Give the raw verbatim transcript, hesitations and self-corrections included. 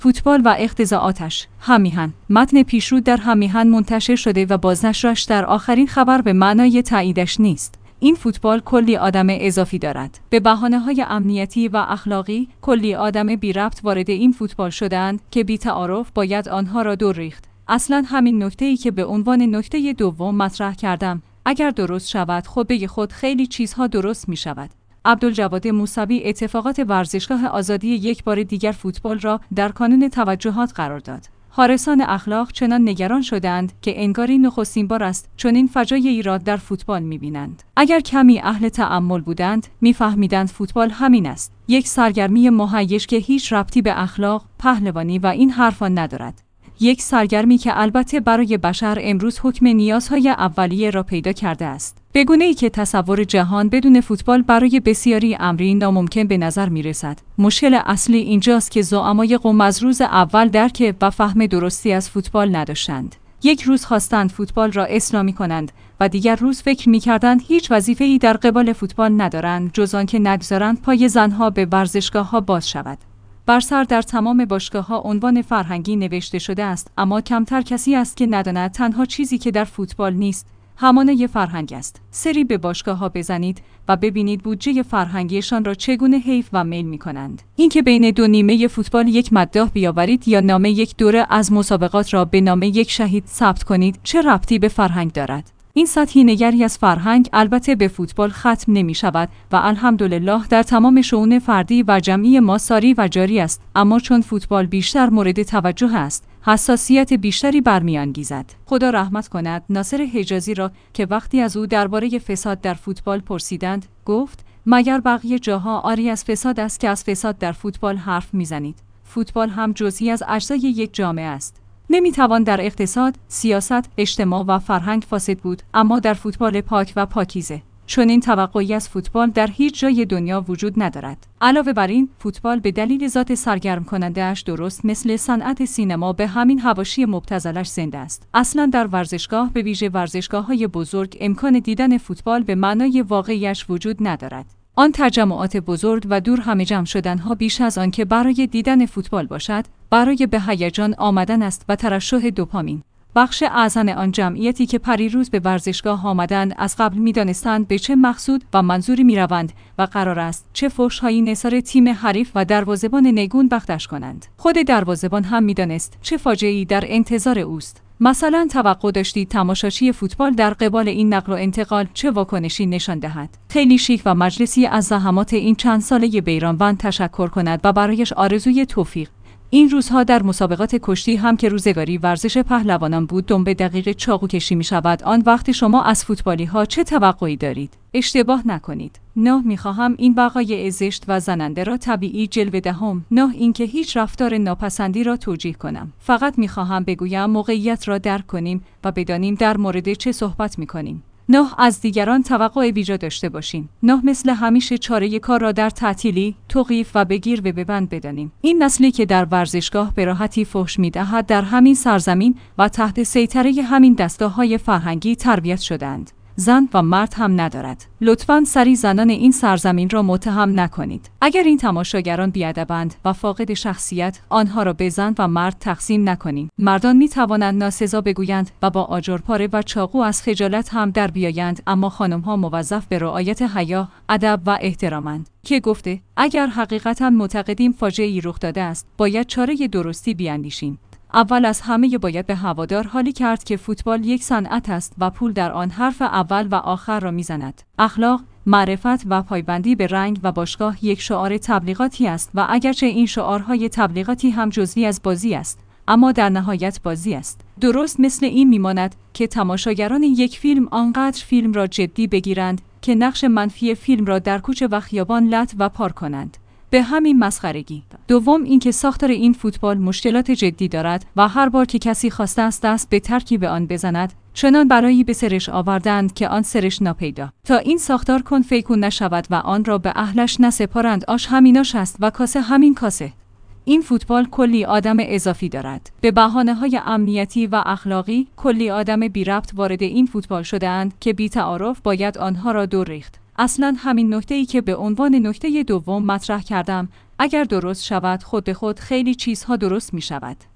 فوتبال و اقتضاعاتش. هممیهن. متن پیشرو در هممیهن منتشر شده و بازنشرش در آخرین خبر به معنای تاییدش نیست. این فوتبال کلی آدم اضافی دارد. به بهانه‌های امنیتی و اخلاقی کلی آدم بی ربط وارد این فوتبال شدند که بی تعارف باید آنها را دور ریخت. اصلاً همین نکته‌ای که به عنوان نکته دوم مطرح کردم، اگر درست شود خود به خود خیلی چیزها درست می شود. عبدالجواد موسوی اتفاقات ورزشگاه آزادی یک بار دیگر فوتبال را در کانون توجهات قرار داد. حارسان اخلاق چنان نگران شدند که انگاری نخستین بار است چنین فجایعی را در فوتبال می‌بینند. اگر کمی اهل تأمل بودند، می‌فهمیدند فوتبال همین است. یک سرگرمی مهیج که هیچ ربطی به اخلاق، پهلوانی و این حرفا ندارد. یک سرگرمی که البته برای بشر امروز حکم نیازهای اولیه را پیدا کرده است. به گونه‌ای که تصور جهان بدون فوتبال برای بسیاری امری ناممکن به نظر می‌رسد. مشکل اصلی اینجاست که زعمای قوم از روز اول درک و فهم درستی از فوتبال نداشتند. یک روز خواستند فوتبال را اسلامی کنند و دیگر روز فکر می‌کردند هیچ وظیفه‌ای در قبال فوتبال ندارند جز آنکه نگذارند پای زنها به ورزشگاه‌ها باز شود. بر سر در تمام باشگاه‌ها عنوان فرهنگی نوشته شده است، اما کمتر کسی است که نداند تنها چیزی که در فوتبال نیست همانه فرهنگ است. سری به باشگاه‌ها بزنید و ببینید بودجه فرهنگیشان را چگونه حیف و میل می‌کنند. اینکه بین دو نیمه فوتبال یک مداح بیاورید یا نام یک دوره از مسابقات را به نام یک شهید ثبت کنید، چه ربطی به فرهنگ دارد؟ این سطحی نگری از فرهنگ البته به فوتبال ختم نمی شود و الحمدلله در تمام شئون فردی و جمعی ما ساری و جاری است، اما چون فوتبال بیشتر مورد توجه است، حساسیت بیشتری برمی‌انگیزد. خدا رحمت کند ناصر حجازی را که وقتی از او درباره فساد در فوتبال پرسیدند، گفت مگر بقیه جاها آری از فساد است که از فساد در فوتبال حرف میزنید؟ فوتبال هم جزئی از اجزای یک جامعه است. نمیتوان در اقتصاد، سیاست، اجتماع و فرهنگ فاسد بود، اما در فوتبال پاک و پاکیزه. چون این توقعی از فوتبال در هیچ جای دنیا وجود ندارد. علاوه بر این، فوتبال به دلیل ذات سرگرم کننده اش درست مثل صنعت سینما به همین حواشی مبتذلش زنده است. اصلا در ورزشگاه، به ویژه ورزشگاه‌های بزرگ، امکان دیدن فوتبال به معنای واقعیش وجود ندارد. آن تجمعات بزرگ و دور همه جمع شدنها بیش از آن که برای دیدن فوتبال باشد، برای به هیجان آمدن است و ترشح دوپامین. بخش اعظم آن جمعیتی که پریروز به ورزشگاه آمدند از قبل می‌دانستند به چه مقصود و منظوری می‌روند و قرار است چه فحش‌هایی نثار تیم حریف و دروازه‌بان نیگون بختش کنند. خود دروازه‌بان هم می‌دانست چه فاجعه‌ای در انتظار اوست. مثلا توقع داشتید تماشاچی فوتبال در قبال این نقل و انتقال چه واکنشی نشان دهد؟ خیلی شیک و مجلسی از زحمات این چند ساله بیرانوند تشکر کند و برایش آرزوی توفیق. این روزها در مسابقات کشتی هم که روزگاری ورزش پهلوانان بود دنبه دقیق چاقو کشی می شود. آن وقت شما از فوتبالی ها چه توقعی دارید؟ اشتباه نکنید. نه میخواهم این وقایع زشت و زننده را طبیعی جلوه دهم، نه اینکه هیچ رفتار ناپسندی را توجیه کنم. فقط میخواهم بگویم موقعیت را درک کنیم و بدانیم در مورد چه صحبت میکنیم. نه از دیگران توقع بیجا داشته باشیم. نه مثل همیشه چاره کار را در تعطیلی، توقیف و بگیر و ببند بدانیم. این نسلی که در ورزشگاه به راحتی فحش می‌دهد در همین سرزمین و تحت سیطره همین دستگاه‌های فرهنگی تربیت شدند. زن و مرد هم ندارد. لطفاً سری زنان این سرزمین را متهم نکنید. اگر این تماشاگران بی‌ادبند و فاقد شخصیت، آنها را به زن و مرد تقسیم نکنیم. مردان می توانند ناسزا بگویند و با آجرپاره و چاقو از خجالت هم در بیایند، اما خانم‌ها موظف به رعایت حیا، ادب و احترامند. که گفته اگر حقیقتاً معتقدیم فاجعه‌ای رخ داده است، باید چاره درستی بیاندیشیم. اول از همه باید به هوادار حالی کرد که فوتبال یک صنعت است و پول در آن حرف اول و آخر را میزند. اخلاق، معرفت و پایبندی به رنگ و باشگاه یک شعار تبلیغاتی است و اگرچه این شعارهای تبلیغاتی هم جزئی از بازی است، اما در نهایت بازی است. درست مثل این میماند که تماشاگران یک فیلم آنقدر فیلم را جدی بگیرند که نقش منفی فیلم را در کوچه و خیابان لط و پار کنند. به همین مسخرگی. دوم اینکه ساختار این فوتبال مشکلات جدی دارد و هر بار که کسی خواسته است دست به ترکیب آن بزند، چنان برایی به سرش آوردند که آن سرش ناپیدا. تا این ساختار کن فیکون نشود و آن را به اهلش نسپارند، آش همیناش است و کاسه همین کاسه. این فوتبال کلی آدم اضافی دارد. به بهانه‌های امنیتی و اخلاقی کلی آدم بی ربط وارد این فوتبال شده‌اند که بی تعارف باید آنها را دور ریخت. اصلاً همین نکته‌ای که به عنوان نکته دوم مطرح کردم، اگر درست شود خود به خود خیلی چیزها درست می شود.